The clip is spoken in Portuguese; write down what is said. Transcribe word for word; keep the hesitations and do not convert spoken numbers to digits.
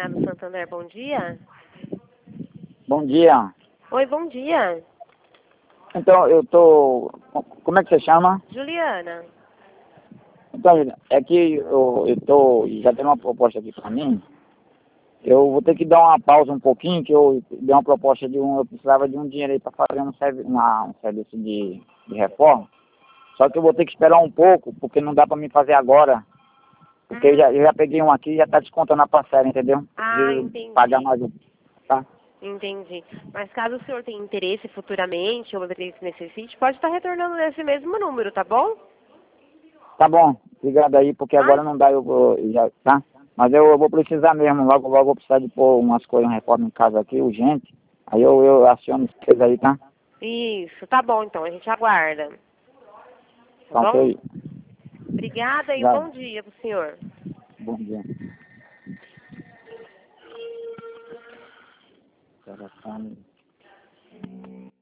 Premiado Santander, bom dia. Bom dia. Oi, bom dia. Então, eu tô... Como é que você chama? Juliana. Então, é que eu, eu tô... Já tem uma proposta aqui pra mim. Eu vou ter que dar uma pausa um pouquinho, que eu dei uma proposta de um... Eu precisava de um dinheiro aí pra fazer um, servi, uma, um serviço de, de reforma. Só que eu vou ter que esperar um pouco, porque não dá pra mim fazer agora. Porque eu, já, eu já peguei um aqui e já tá descontando a parcela, entendeu? Ah, De entendi. pagar mais um, tá? Entendi. Mas caso o senhor tenha interesse futuramente ou necessite, pode estar retornando nesse mesmo número, tá bom? Tá bom, obrigado aí, porque agora Ah, não dá, eu vou, já, tá? Mas eu, eu vou precisar mesmo, logo, logo eu vou precisar de pôr umas coisas, uma reforma em casa aqui, urgente. Aí eu, eu aciono vocês aí, tá? isso, tá bom então, a gente aguarda. Tá Então, bom? ok. Obrigada e um Obrigado. bom dia pro senhor. Bom dia. Telefone.